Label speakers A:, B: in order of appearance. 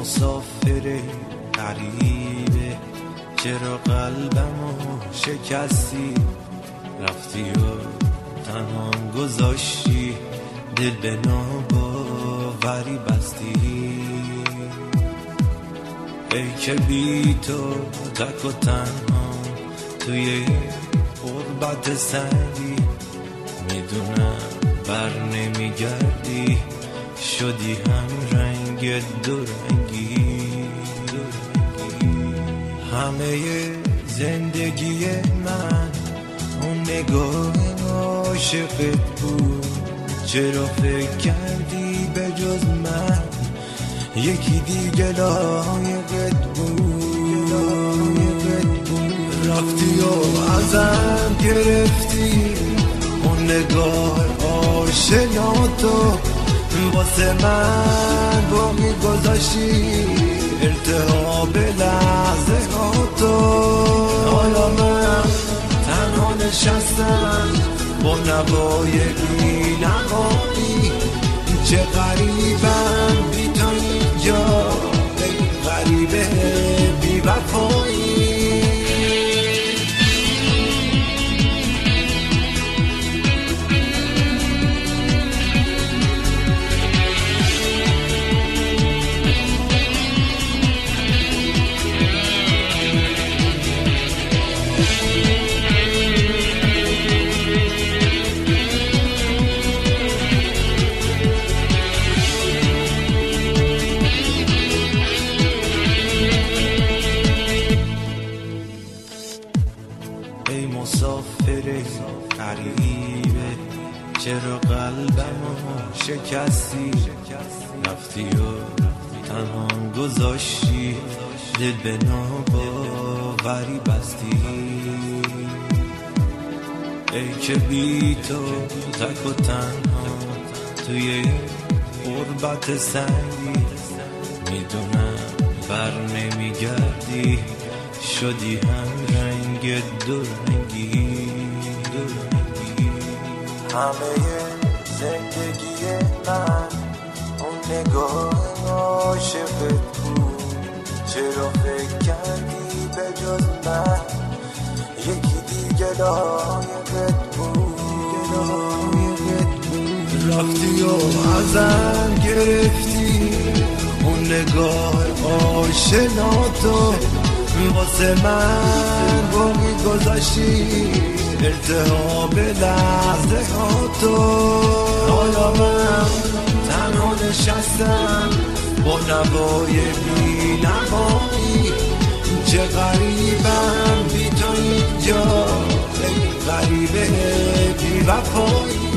A: مسافر غریبه، چرا قلبمو شکستی؟ رفتی و تنهام گذاشتی، دل به ناباوری بستی. ای که بی تو تک و تنها توی غربت سنگی، میدونم بر نمیگردی، شدی هم رنگ دورنگی. همه زندگی من اون نگاه عاشقت بود، چرا فکر کردی به جز من یکی دیگه لایقت بود؟ رفتی و ازم گرفتی اون نگاه آشناتو، واسه من باقی گذاشتی التهاب لحظه هاتو. حالا من تنها نشستم با نوای بی نهایی، چه غریبم بی تو اینجا، ای غریبه بی وفایی. ای مسافر غریبه، چرا قلبمو شکستی؟ رفتی و تنهام گذاشتی، دل به ناباوری بستی. ای که بی تو تک و تنها توی غربت سنگی، میدونم بر نمیگردی، شدی هم رنگ دورنگی. همه زندگی من اون نگاه عاشقت بود، چرا فکر کردی به جز من یکی دیگه لایقت بود؟ رفتی و ازم گرفتی اون نگاه آشناتو، واسه من باقی گذاشتی التهاب لحظه هاتو. حالا من تنها نشستم با نوای بی نهایی، چه غریبم بی تو اینجا، ای غریبه بی وفایی.